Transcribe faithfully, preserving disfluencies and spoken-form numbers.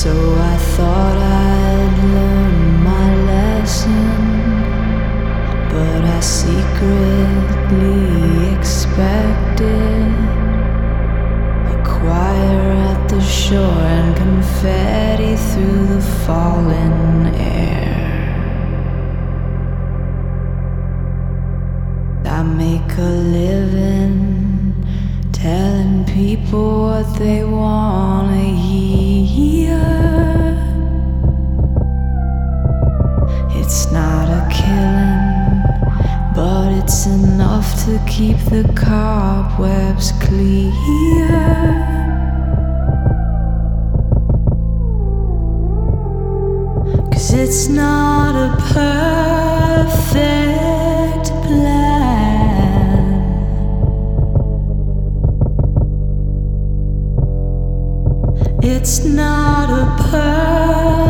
So I thought I'd learn my lesson, but I secretly expected a choir at the shore and confetti through the falling air. I make a living telling people what they wanna hear. It's not a killing, but it's enough to keep the cobwebs clear. Cause it's not a perfect plan. It's not a perfect